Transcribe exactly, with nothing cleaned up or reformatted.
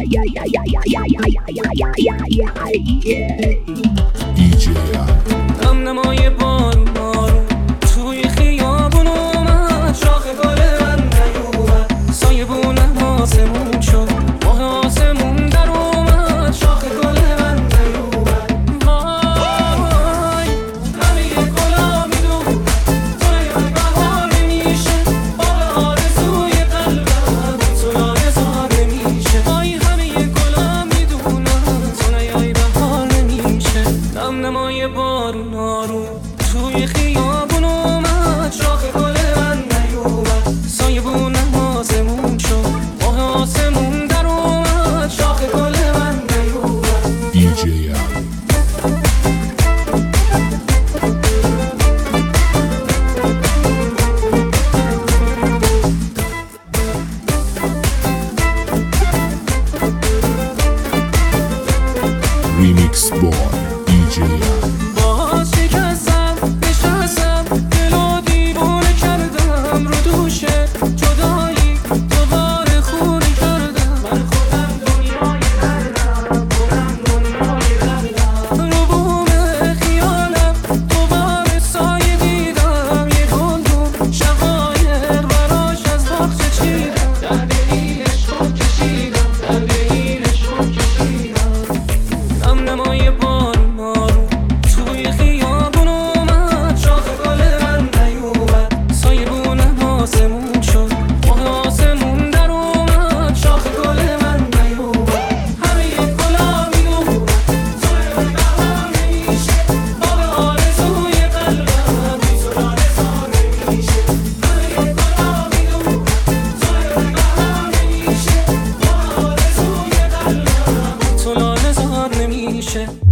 دی جی هم نمای بارون بارون توی خیابون اومد، شاخ گل من نیومد، سایه بونم آسمون شد، ماه آسمون در اومد، شاخ گل من نیومد. وای همه گلا میدون توی بهار نمیشه، باغ آرزوی قلبم تو لایزار نمیشه. وای همه گلا میدونم تو نیای بهار نمیشه. هم نمای بارون آروم توی خیابون اومد، شاخ گل من نیومد، سایه بونم آسمون شد، ماه آسمون در اومد، شاخ گل من نیومد. دی جی ریمیکس بای دی جی باز شکستم نشستم، دل و دیوونه کردم رو دوشه جدایی، دوباره خونه کردم. من خودم دنیای دردم، خودم دنیای دردم، رو بوم خیالم دوباره سایه دیدم، یه گلدون شقایر براش از باغچه چیدم، درد این عشق کشیدم، درد این عشق کشیدم. هم نمای بارون آروم توی خیابون اومد، شاخ گل من نیومد، سایه بونم آسمون شد، ماه آسمون در اومد، شاخ گل من نیومد. همه گلا میدونم توی بهار نمیشه، باغ آرزوی قلبم بی تو لایزار نمیشه. همه گلا میدونم توی بهار نمیشه، باغ آرزوی قلبم تو لایزار نمیشه.